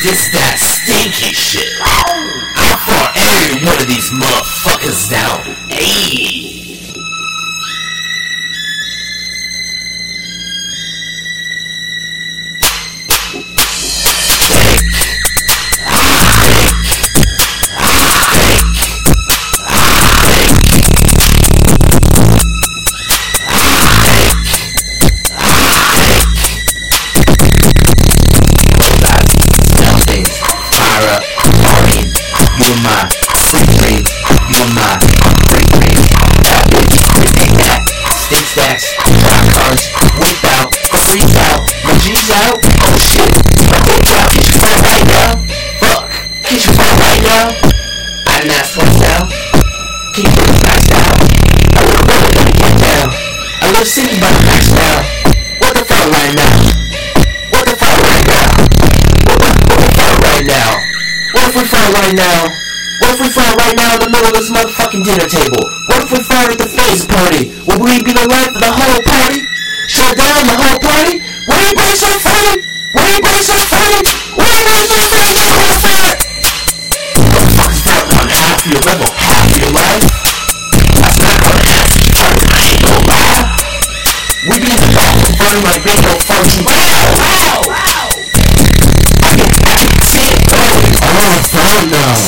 This that stinky shit. I fought every one of these motherfuckers down. Ayy. Stacks, rock cards, whip out, freeze out, my G's out, oh shit, my whip out, get your phone right now, fuck, get your phone right now, I didn't ask for now, keep it maxed out, I would've really let me get down, I was thinking about the max now, what the fuck right now, what the fuck right now, what the fuck right now, what if we fall right now? What if we fought right now in the middle of this motherfucking dinner table? What if we fought at the phase party? Would we be the life of the whole party? Shut down the whole party? Why are you being so funny? Why are you being so funny? Why are you being so funny? Motherfuckers fought on half of your level, half of your life? That's not gonna happen, I ain't gonna lie. We be in the back and burning like big old funky. Wow! I can see it going. I wanna find now.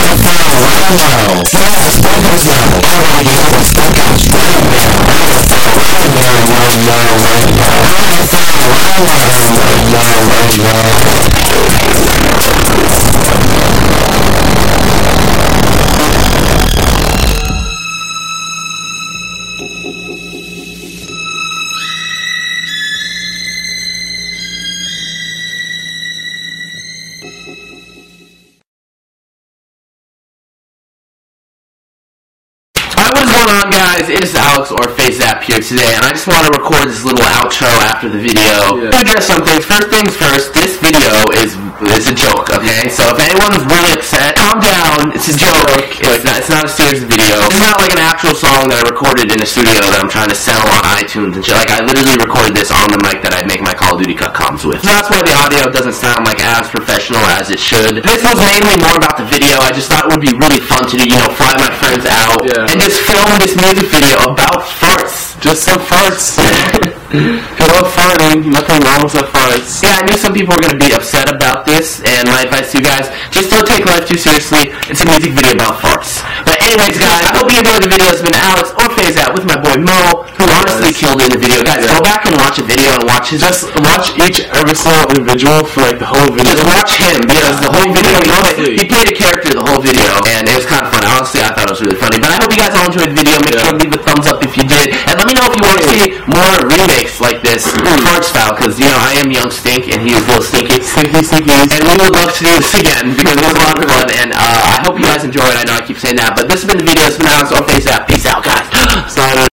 What's going on, guys? It is Alex or FaZe here today, and I just want to record this little outro after the video to address some things. First things first, this video is a joke, okay? So if anyone is really upset, calm down. It's a joke. It's not a serious video. It's not like an actual song that I recorded in a studio that I'm trying to sell on iTunes and shit. Like, I literally recorded this on the mic that I make my Call of Duty cut comms with. So that's why the audio doesn't sound like as professional as it should. This was mainly more about the video. I just thought it would be really fun to do, fly my friends out and just film this music video about farts. Just some farts. I love farting. Nothing wrong with the farts. Yeah, I knew some people were going to be upset about this, and my advice to you guys, just don't take life too seriously. It's a music video about farts. But anyways, guys, I hope you enjoyed the video. It's been Alex or FaZe with my boy Mo, who honestly killed it in the video. Guys, go back and watch a video and watch his... Just watch every single individual for like the whole video. Just watch him, because the whole video, he played a character the whole video, and it was kind of fun. Honestly, I thought it was really funny. But I hope you guys all enjoyed the video. Make sure to leave a thumbs up if you did. And let me know if you want to see more remakes like this, fart style, because, I am Young Stink, and he is Little Stinky. Stinky. And we would love to do this again, because it was a lot of fun, and I hope you guys enjoyed. I know I keep saying that, but this has been the video. It's been Alex or FaZe. Peace out, guys.